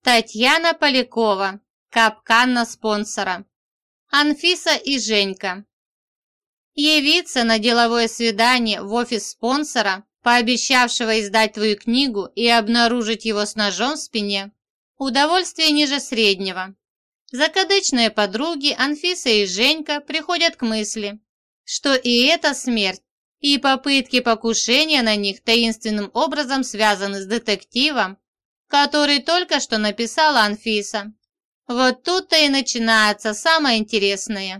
Татьяна Полякова. Капкан на спонсора. Анфиса и Женька. Явиться на деловое свидание в офис спонсора, пообещавшего издать твою книгу, и обнаружить его с ножом в спине – удовольствие ниже среднего. Закадычные подруги Анфиса и Женька приходят к мысли, что и эта смерть, и попытки покушения на них таинственным образом связаны с детективом, который только что написала Анфиса. Вот тут-то и начинается самое интересное.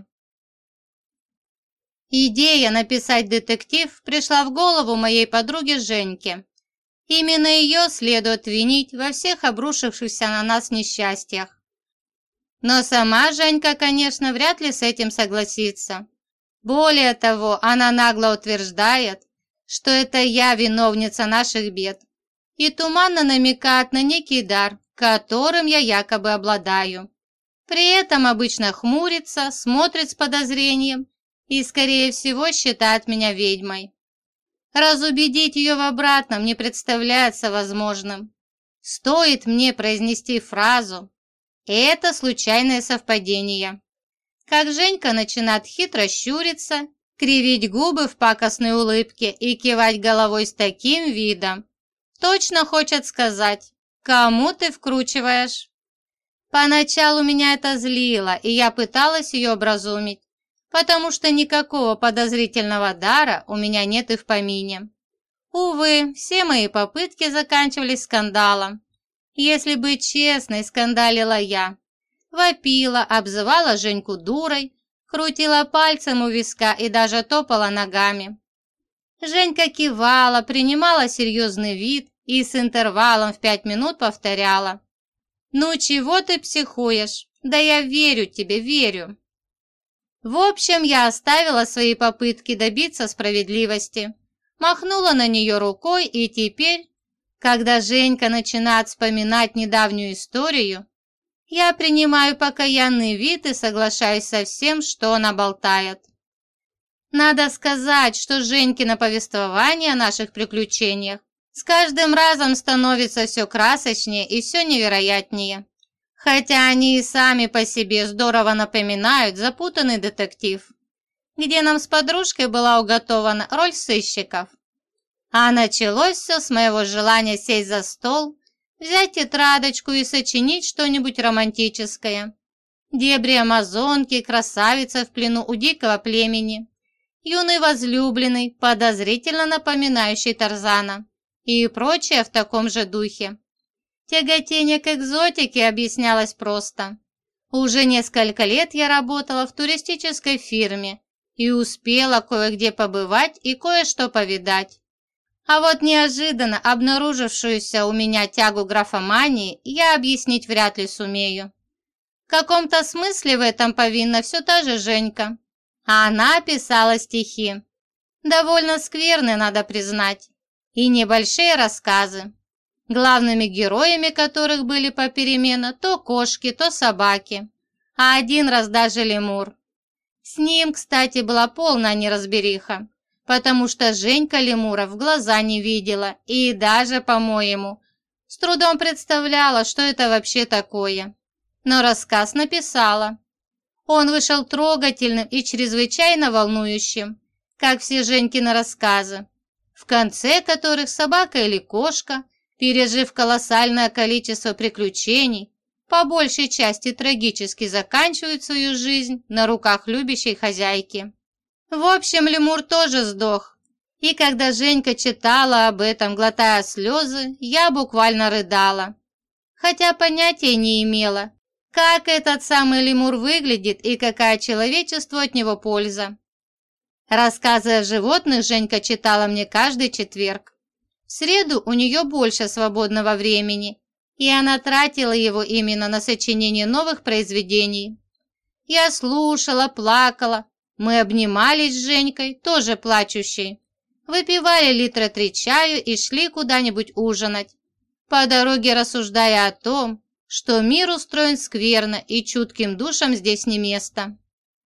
Идея написать детектив пришла в голову моей подруге Женьке. Именно ее следует винить во всех обрушившихся на нас несчастьях. Но сама Женька, конечно, вряд ли с этим согласится. Более того, она нагло утверждает, что это я виновница наших бед, и туманно намекает на некий дар, которым я якобы обладаю. При этом обычно хмурится, смотрит с подозрением и, скорее всего, считает меня ведьмой. Разубедить ее в обратном не представляется возможным. Стоит мне произнести фразу «это случайное совпадение», как Женька начинает хитро щуриться, кривить губы в пакостной улыбке и кивать головой с таким видом. Точно хочет сказать, кому ты вкручиваешь. Поначалу меня это злило, и я пыталась ее образумить, потому что никакого подозрительного дара у меня нет и в помине. Увы, все мои попытки заканчивались скандалом. Если быть честной, скандалила я. Вопила, обзывала Женьку дурой, крутила пальцем у виска и даже топала ногами. Женька кивала, принимала серьезный вид и с интервалом в 5 минут повторяла: «Ну чего ты психуешь? Да я верю тебе, верю». В общем, я оставила свои попытки добиться справедливости, махнула на нее рукой, и теперь, когда Женька начинает вспоминать недавнюю историю, я принимаю покаянный вид и соглашаюсь со всем, что она болтает. Надо сказать, что Женькино повествование о наших приключениях с каждым разом становится все красочнее и все невероятнее. Хотя они и сами по себе здорово напоминают запутанный детектив, где нам с подружкой была уготована роль сыщиков. А началось все с моего желания сесть за стол, взять тетрадочку и сочинить что-нибудь романтическое. Дебри амазонки, красавица в плену у дикого племени, юный возлюбленный, подозрительно напоминающий Тарзана, и прочее в таком же духе. Тяготение к экзотике объяснялось просто. Уже несколько лет я работала в туристической фирме и успела кое-где побывать и кое-что повидать. А вот неожиданно обнаружившуюся у меня тягу к графомании я объяснить вряд ли сумею. В каком-то смысле в этом повинна все та же Женька. А она писала стихи. Довольно скверные, надо признать. И небольшие рассказы, главными героями которых были попеременно то кошки, то собаки, а один раз даже лемур. С ним, кстати, была полная неразбериха, потому что Женька лемура в глаза не видела и даже, по-моему, с трудом представляла, что это вообще такое. Но рассказ написала. Он вышел трогательным и чрезвычайно волнующим, как все Женькины рассказы, в конце которых собака или кошка, пережив колоссальное количество приключений, по большей части трагически заканчивают свою жизнь на руках любящей хозяйки. В общем, лемур тоже сдох, и когда Женька читала об этом, глотая слезы, я буквально рыдала, хотя понятия не имела, как этот самый лемур выглядит и какая человечеству от него польза. Рассказы о животных Женька читала мне каждый четверг. В среду у нее больше свободного времени, и она тратила его именно на сочинение новых произведений. Я слушала, плакала, мы обнимались с Женькой, тоже плачущей, выпивали 3 литра чаю и шли куда-нибудь ужинать, по дороге рассуждая о том, что мир устроен скверно и чутким душам здесь не место.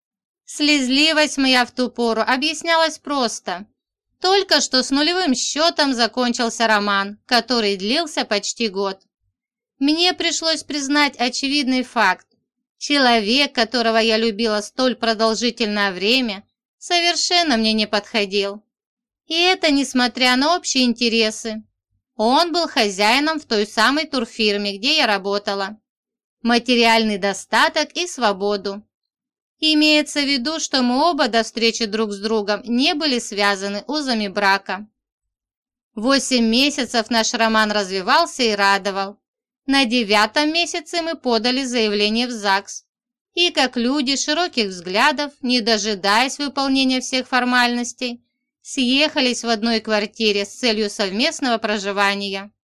Слезливость моя в ту пору объяснялась просто. Только что с нулевым счетом закончился роман, который длился почти год. Мне пришлось признать очевидный факт. Человек, которого я любила столь продолжительное время, совершенно мне не подходил. И это несмотря на общие интересы. Он был хозяином в той самой турфирме, где я работала. Материальный достаток и свободу. Имеется в виду, что мы оба до встречи друг с другом не были связаны узами брака. 8 месяцев наш роман развивался и радовал. На 9-м месяце мы подали заявление в ЗАГС. И как люди широких взглядов, не дожидаясь выполнения всех формальностей, съехались в одной квартире с целью совместного проживания.